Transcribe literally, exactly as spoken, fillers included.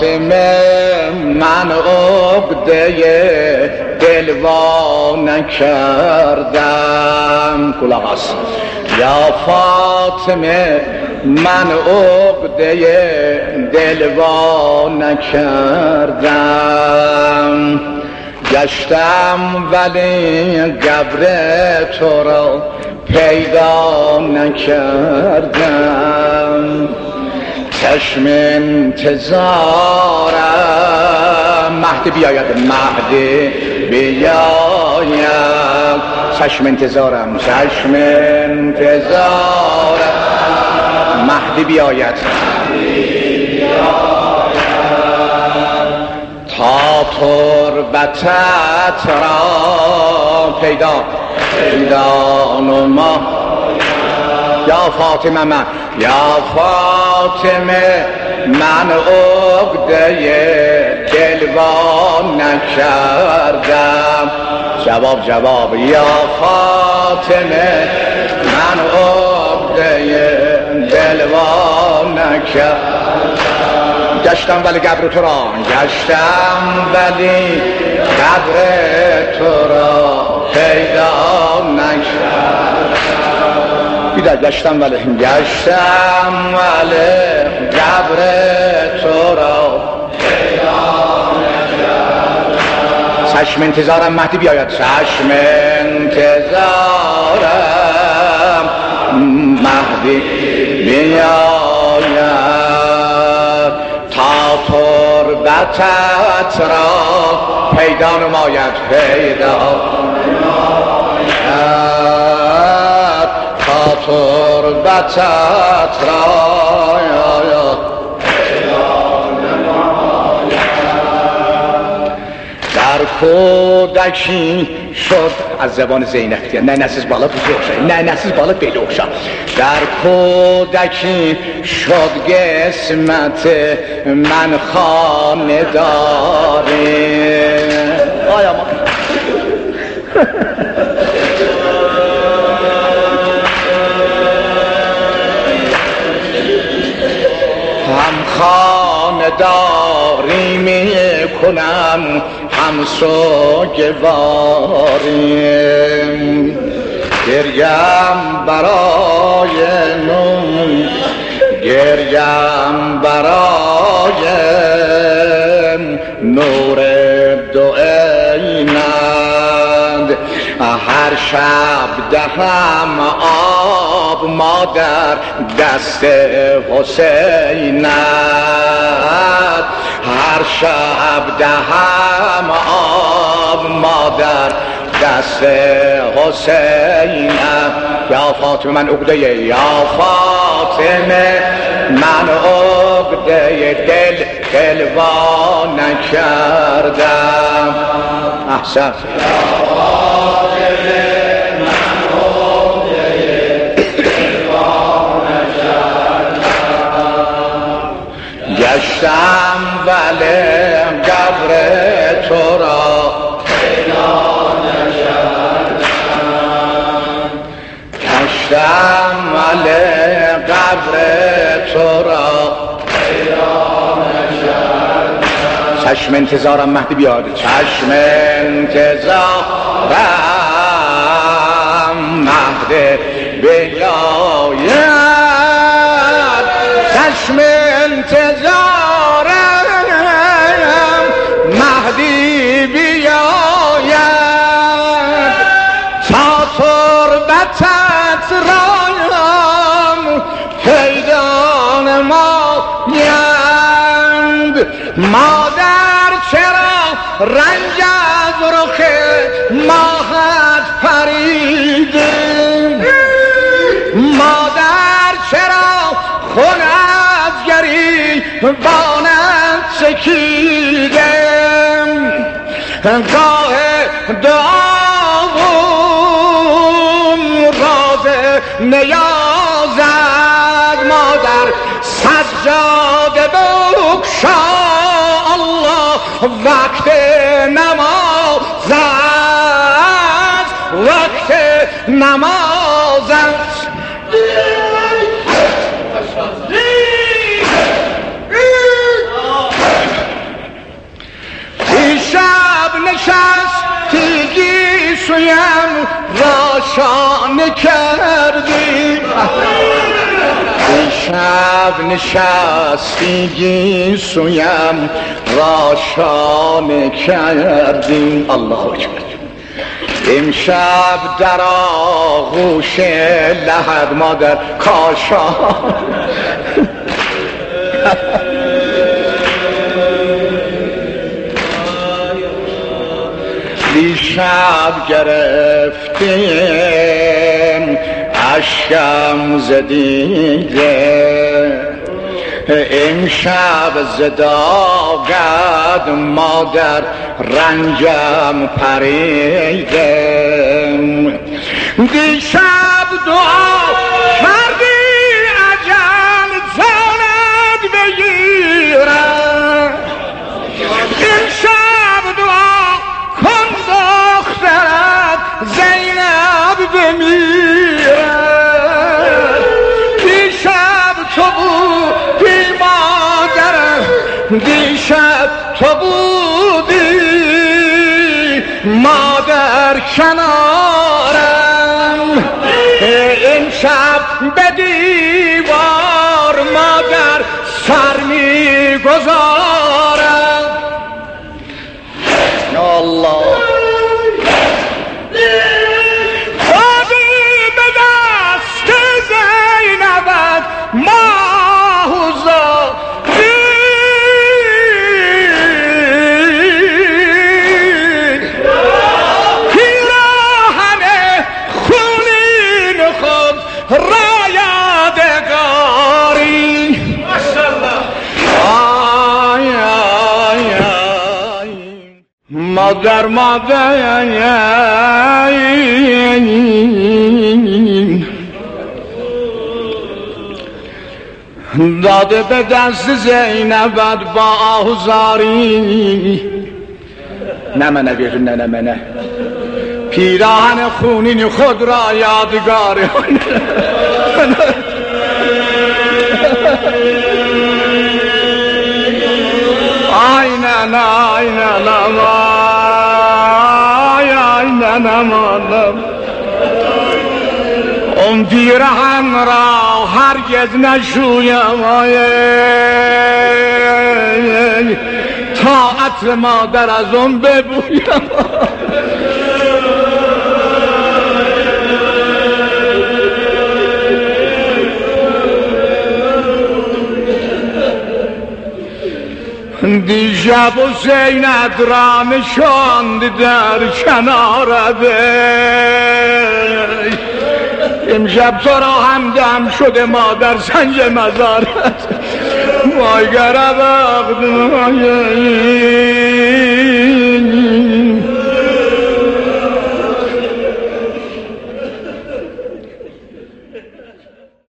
فاطمه من عقده دل وا نکردم. کلاغ است. یا فاطمه من عقده دل وا نکردم. گشتم ولی قبر تو را پیدا نکردم. چشم انتظارم مهدی بیاید، مهدی بیاید. چشم انتظارم، چشم انتظارم مهدی بیاید. تا تربتت را پیدا پیدا نما. یا فاطمه من، یا فاطمه من عقده دل وا نکردم. جواب جواب یا فاطمه من عقده دل وا نکردم. گشتم ولی قبر تو را، گشتم ولی قبر تو را پیدا نکردم. بیدر گشتم ولی گشتم ولی قبر تو را پیدا نکردم. چشم انتظارم مهدی بیاید، چشم انتظارم مهدی بیاید. تا تربتت را پیدا نماید، پیدا نماید. تا تربتت را پیدا نماید. در کودکی شد از زبان زینب، نه نسیز بالا بزرگ، نه نسیز بالا بلوشا. در کودکی شد قسمت من خانه داری. آیا ما هم خانداری می کنم هم سوگواری. گریم برای نون، گریم برای نور دو عینند. هر شب دهم آب مادر دست حسینت. هر شب دهم آب مادر دست حسینت. یا فاطمه من عقده، یا فاطمه من عقده دل دل وا نکردم. احسن. یا فاطمه من عقده دل وا نکردم. گشتم ولی قبر تو را پیدا نکردم. گشتم ولی قبر تو را پیدا نکردم. چشم انتظارم مهدی بیاد، چشم انتظارم مهدی بیاید. چشم انتظارم مهدی بیاید. تا تربتت رایم پیدا نمایند. مادر چرا رنج از رخ ماهت پریده؟ مادر چرا خون از گریبانت چکیده؟ گاه دعاوم راز نیازد مادر سجاده بکشا. الله وقت نماز است، وقت نماز است. راشانه کردیم شب نشستگی سویم راشانه کردیم الله اکبر امشب در آغوش لحد مادر کاشان دیشب گرفتیم اشکم زدیده امشب زداغد مادر رنجم پریده دیشب دعا کردی اجل جانت بگیرم امشب دعا کن دخترت زینب بمیره دیشب تو بودی مادرم دیشب تو بودی مادر کنارم امشب به دیوار مادر سر میگذارم الله مادر مادر داده به دست زینبت با آهوزاری نه منه بیرون نه نه منه پیراهن خونین خود را یادگار آی نه نه آی نه نه آی آی نه نه مادم اون پیراهن را هرگز نشویم آی تا عطر مادر از اون ببویم دیشب حسینت را نشاند در کنارت امشب تو را همدم شده مادر سنج مزارت وای گره وقت